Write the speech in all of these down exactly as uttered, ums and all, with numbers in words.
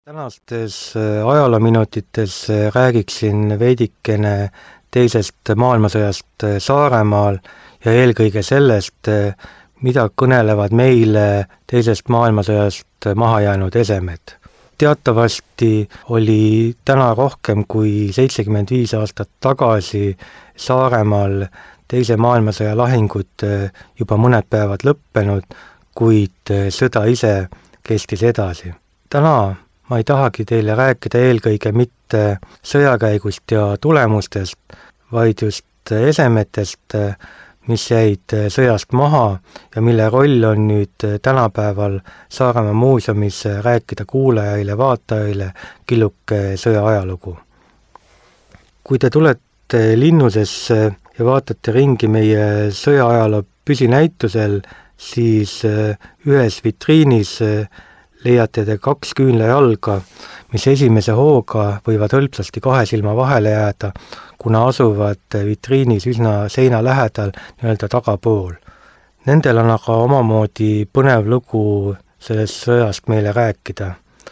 Tänastes ajaloominutites räägiksin veidikene teisest maailmasõjast Saaremaal ja eelkõige sellest, mida kõnelevad meile teisest maailmasõjast maha jäänud esemed. Teatavasti oli täna rohkem kui seitsekümmend viis aastat tagasi Saaremaal teise maailmasõja lahingud juba mõned päevad lõppenud, kuid sõda ise kestis edasi. Täna ma ei tahagi teile rääkida eelkõige mitte sõjakäigust ja tulemustest, vaid just esemetest, mis jäid sõjast maha ja mille roll on nüüd tänapäeval Saaremaa muuseumis rääkida kuulajaile, vaatajaile killuke sõja ajalugu. Kui te tulete linnusesse ja vaatate ringi meie sõjaajaloo püsinäitusel, siis ühes vitriinis leiate te kaks küünlajalga, mis esimese hooga võivad hõlpsasti kahe silma vahele jääda, kuna asuvad vitriinis üsna seina lähedal nii-öelda tagapool. Nendel on aga omamoodi põnev lugu sellest sõjast meile rääkida.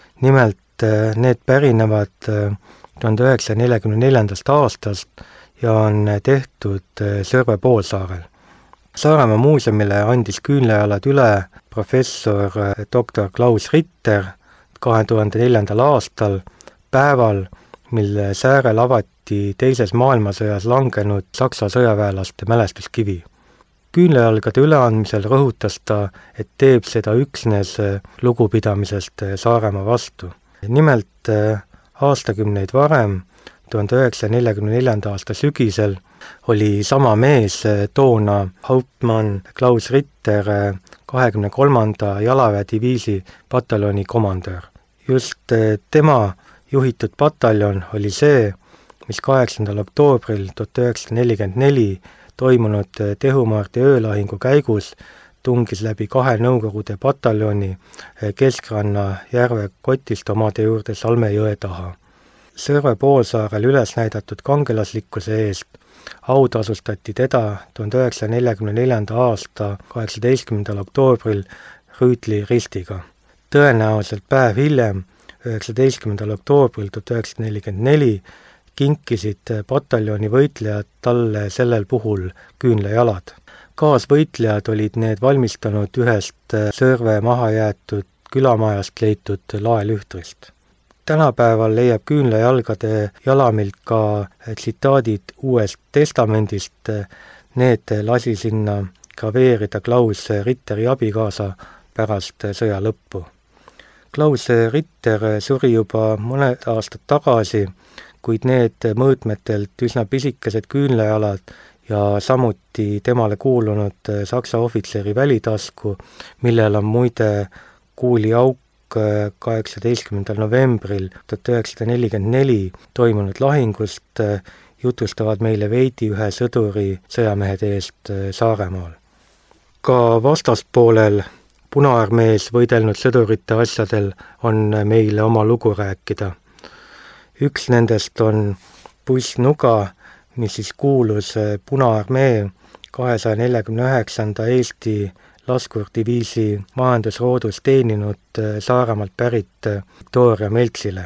Nimelt need pärinevad tuhande üheksasaja neljakümne neljandast aastast ja on tehtud Sõrve poolsaarel. Saaremaa muuseumile andis küünlajalad üle professor doktor Klaus Ritter kahe tuhande neljandal aastal, päeval, mil säärel avati teises maailmasõjas langenud Saksa sõjaväelaste mälestuskivi. Küünlajalgade üleandmisel rõhutas ta, et teeb seda üksnes lugupidamisest Saaremaa vastu. Nimelt aastakümneid varem, tuhande üheksasaja neljakümne neljanda aasta sügisel, oli sama mees toona hauptmann Klaus Ritter kahekümne kolmanda jalaväediviisi pataljoni komandör. Just tema juhitud pataljon oli see, mis kaheksandal oktoobril tuhat üheksasada nelikümmend neli toimunud Tehumaardi öölahingu käigus tungis läbi kahe Nõukogude pataljoni Keskranna järve kotist omade juurde Salme jõe taha. Sõrve poolsaarel üles näidatud kangelaslikkuse eest autasustati teda tuhande üheksasaja neljakümne neljanda aasta kaheksateistkümnendal oktoobril Rüütli ristiga. Tõenäoliselt päev hiljem, üheksateistkümnendal oktoobril tuhat üheksasada nelikümmend neli, kinkisid pataljoni võitlejad talle sellel puhul küünlajalad. Kaasvõitlejad olid need valmistanud ühest Sõrve maha jäetud külamajast leitud laelühtrist. Tänapäeval leiab küünlajalgade jalamilt ka tsitaadid Uuest Testamendist, need lasi sinna graveerida Klaus Ritteri abikaasa pärast sõja lõppu. Klaus Ritter suri juba mõned aastad tagasi, kuid need mõõtmetelt üsna pisikesed küünlajalad ja samuti temale kuulunud saksa ohvitseri välitasku, millel on muide kuuliauk kaheksateistkümnendal novembril tuhat üheksasada nelikümmend neli toimunud lahingust, jutustavad meile veidi ühe sõduri sõjamehed eest Saaremaal. Ka vastaspoolel Punaarmees võidelnud sõdurite asjadel on meile oma lugu rääkida. Üks nendest on buss Nuga, mis siis kuulus Punaarmee kahesaja neljakümne üheksanda Eesti laskurdiviisi majandusroodus teeninud Saaremaalt pärit Victoria Meltsile.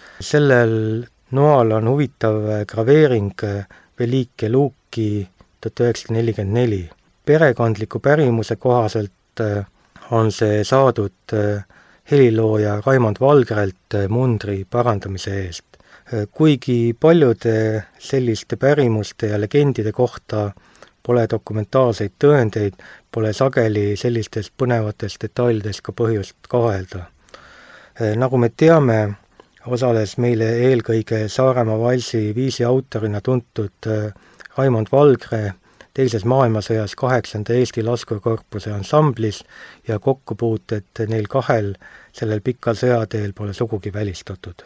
Sellel noal on huvitav graveering Velike Luuki tuhat üheksasada nelikümmend neli. Perekondliku pärimuse kohaselt on see saadud helilooja Raimond Valgrelt mundri parandamise eest. Kuigi paljude selliste pärimuste ja legendide kohta pole dokumentaalseid tõendeid, pole sageli sellistes põnevates detailides ka põhjust kahelda. Nagu me teame, osales meile eelkõige Saaremaa valsi viisi autorina tuntud Raimond Valgre teises maailmasõjas kaheksanda Eesti laskurkorpuse ansamblis ja kokkupuuted neil kahel sellel pikal sõjateel pole sugugi välistatud.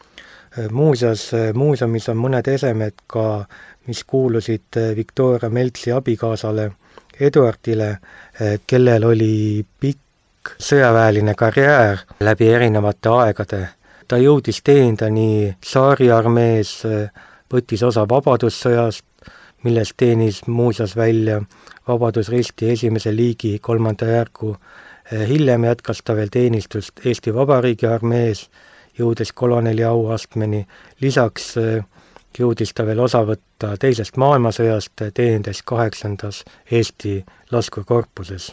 Muuseas, muuseumis on mõned esemed ka, mis kuulusid Victoria Meltsi abikaasale Eduardile, kellel oli pikk sõjaväeline karjäär läbi erinevate aegade. Ta jõudis teenida nii Tsaariarmees, võttis osa Vabadussõjast, millest teenis muuseas välja Vabadusristi esimese liigi kolmanda järgu. Hiljem jätkas ta veel teenistust Eesti Vabariigi armees jõudes koloneli auastmeni, lisaks jõudis ta veel osa võtta teisest maailmasõjast, teenindes kaheksandas Eesti laskurkorpuses.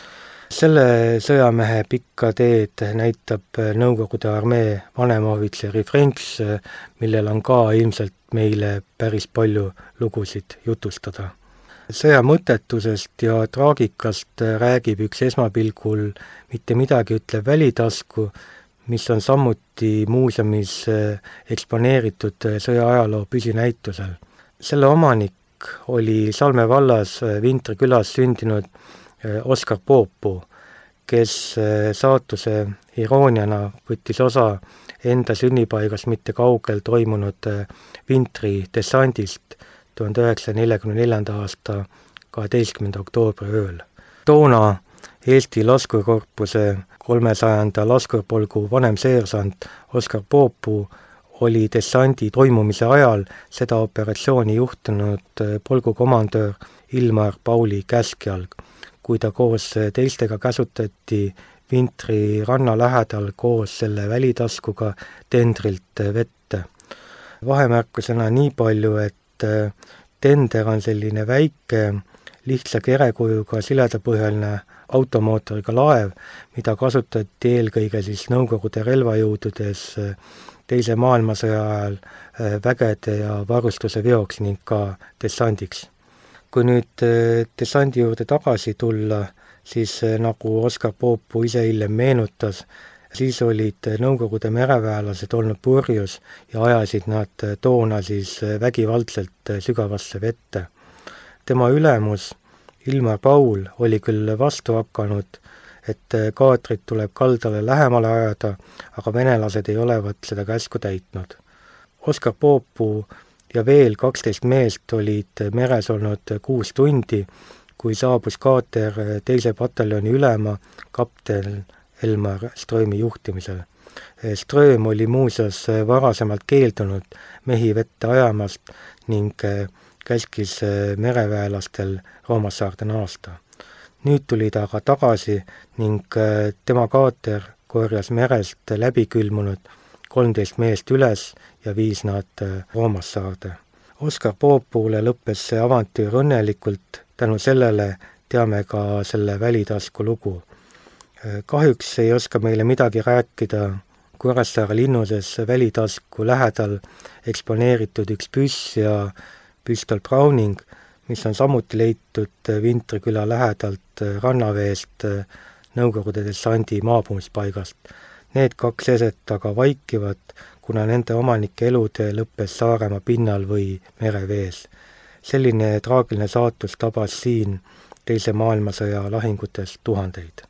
Selle sõjamehe pikka teed näitab Nõukogude armee vanemohvitseri Frenks, millel on ka ilmselt meile päris palju lugusid jutustada. Sõja mõttetusest ja traagikast räägib üks esmapilgul mitte midagi ütlev välitasku, mis on samuti muuseumis eksponeeritud sõja ajaloo püsinäitusel. Selle omanik oli Salme vallas Vintri külas sündinud Oskar Poopuu, kes saatuse irooniana võttis osa enda sünnipaigas mitte kaugel toimunud Vintri dessandist tuhande üheksasaja neljakümne neljanda aasta kaheteistkümnenda oktoobri ööl. Toona Eesti laskurkorpuse kolmesajanda laskurpolgu vanem seersant Oskar Poopuu oli dessandi toimumise ajal seda operatsiooni juhtinud polgukomandöör Ilmar Pauli käskjalg, kui ta koos teistega käsutati Vintri ranna lähedal koos selle välitaskuga tendrilt vette. Vahemärkusena nii palju, et tender on selline väike, lihtsa kerekujuga siledapõhjaline automootoriga laev, mida kasutati eelkõige siis Nõukogude relvajõududes teise maailmasõja ajal vägede ja varustuse veoks ning ka dessandiks. Kui nüüd dessandi juurde tagasi tulla, siis nagu Oskar Poopuu ise hiljem meenutas, siis olid Nõukogude mereväelased olnud purjus ja ajasid nad toona siis vägivaldselt sügavasse vette. Tema ülemus Ilmar Paul oli küll vastu hakanud, et kaatrid tuleb kaldale lähemale ajada, aga venelased ei olevat seda käsku täitnud. Oskar Poopuu ja veel kaksteist meest olid meres olnud kuus tundi, kui saabus kaater teise pataljoni ülema kapten Elmar Ströömi juhtimisel. Strööm oli muuseas varasemalt keeldunud mehi vette ajamast ning käskis mereväelastel Roomassaarde naasta. Nüüd tuli ta aga tagasi ning tema kaater korjas merest läbikülmunud kolmteist meest üles ja viis nad Roomassaarde. Oskar Poopuule lõppes see avantüür õnnelikult, tänu sellele teame ka selle välitasku lugu. Kahjuks ei oska meile midagi rääkida Kuressaare linnuses välitasku lähedal eksponeeritud üks püss ja püstol Browning, mis on samuti leitud Vintri küla lähedalt rannaveest Nõukogude dessandi maabumispaigast. Need kaks eset aga vaikivad, kuna nende omanike elutee lõppes Saaremaa pinnal või merevees. Selline traagiline saatus tabas siin teise maailmasõja lahingutes tuhandeid.